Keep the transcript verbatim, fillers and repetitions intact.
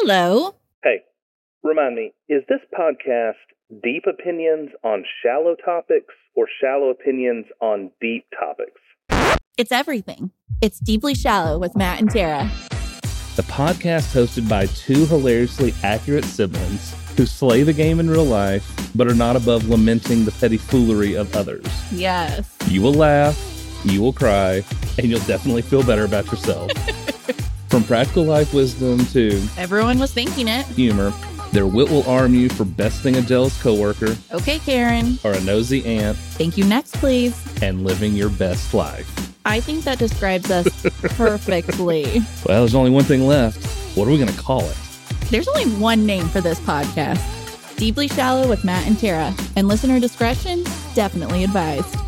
Hello. Hey, remind me, is this podcast deep opinions on shallow topics or shallow opinions on deep topics? It's everything. It's Deeply Shallow with Matt and Tara. The podcast hosted by two hilariously accurate siblings who slay the game in real life, but are not above lamenting the petty foolery of others. Yes. You will laugh, you will cry, and you'll definitely feel better about yourself. From practical life wisdom to Everyone was thinking it. humor, their wit will arm you for besting a jealous coworker Okay, Karen. or a nosy aunt Thank you. Next, please. and living your best life. I think that describes us perfectly. Well, there's only one thing left. What are we going to call it? There's only one name for this podcast. Deeply Shallow with Matt and Tara. And listener discretion, definitely advised.